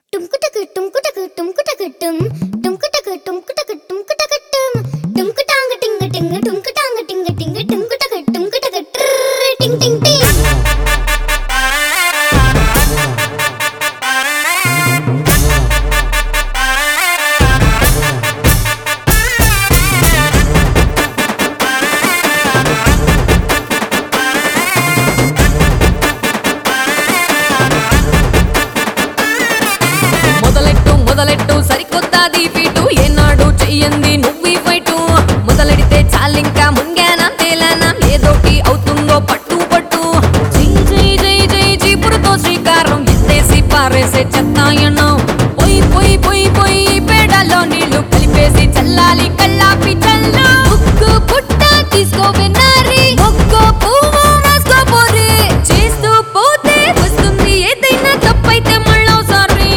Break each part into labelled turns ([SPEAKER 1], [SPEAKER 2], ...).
[SPEAKER 1] టుంకుటకు టుంకుటకు టుంకుటకు టుమ్ టుంకుటకు టుంకుటకు టుంకుటకు టుమ్ టుంకుటాంగ టింగ టింగ టుంకుటాంగ టింగ టింగ టుంకుటకు టుంకుటకు ట్రర్ టింగ్ టింగ్ టింగ్
[SPEAKER 2] మొదలెట్టు సరికొత్తది ఫీటు ఏనాడు చెయ్యంది నువ్వు ఫైటు మొదలెడితే చాలింకా ముంగానా తేలానా ఏదోటి అవుతుందో పట్టు పట్టు జై జై జై జై జీపురుతో శ్రీకారం ఎత్తేసి పారేసే చెత్తాయనం పొయ్యి పొయ్యి పొయ్యి పొయ్యి పేడలో నీళ్లు కలిపేసి చల్లాలి కల్లాపి చల్లు ముగ్గు పుట్ట తీసుకోవే నారి మొగ్గో పువ్వు రాసుకోపోరి చేస్తూ పోతే వస్తుంది ఏదైనా తప్పైతే మళ్ళోసారి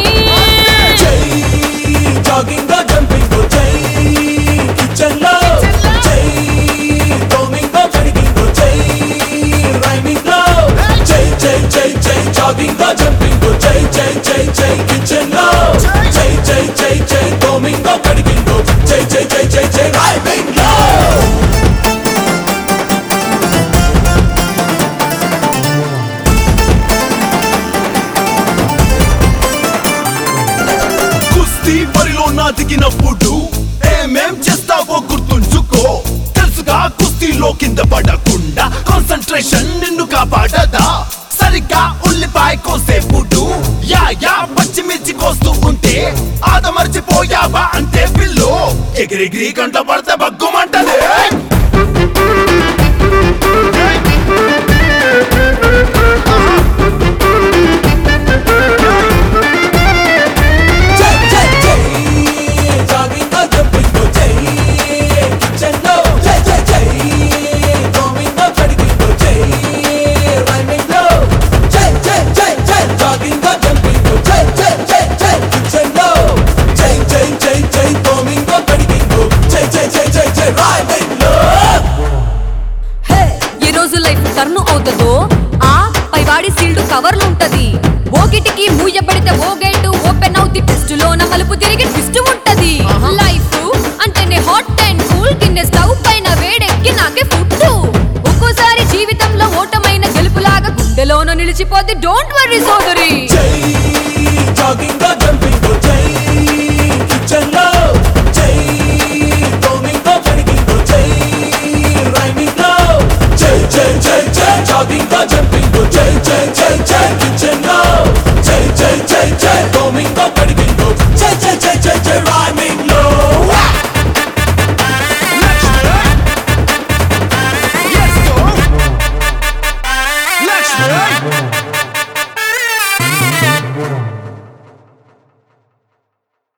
[SPEAKER 3] Jogging go, jumping go, jai kitchen lo, jai combing go, jogging go, jai rhyming lo, jai jai jai jai jogging go, jumping go, jai jai jai jai kitchen lo, jai jai jai jai combing go, jogging go, jai jai jai jai jai rhyming lo. కుస్తీ బరిలో దిగినప్పుడు ఏమేం చేస్తావో గుర్తుంచుకో తెలుసుగా కుస్తీలో కింద పడకుండా concentration నిన్ను కాపాడదా సరిగ్గా ఉల్లిపాయ కోసేపుడు యా పచ్చిమిర్చి కోస్తూ ఉంటే ఆదమర్చిపోయావా అంటే పిల్లు ఎగిరిగిరి కంట పడితే బగ్గుమంటది
[SPEAKER 2] టర్ను అవుతుందో ఆ పైవాడి సీల్డ్ కవర్లు ఉంటది ఓగిటికి మూయబడితే ఓ గేటు ఓపెన్ అవుతి టెస్ట్ లోన మలుపు తిరిగి ట్విస్ట్ ఉంటది లైఫ్ అంటేనే హాట్ అండ్ కూల్ కింద స్టవ్ పైన వేడెక్కి నాకే ఫుడ్ ఒక్కోసారి జీవితంలో ఓటమైన గెలుపులాగా గుండెలోన నిలిచిపోతే డోంట్ వర్రీ సోదరి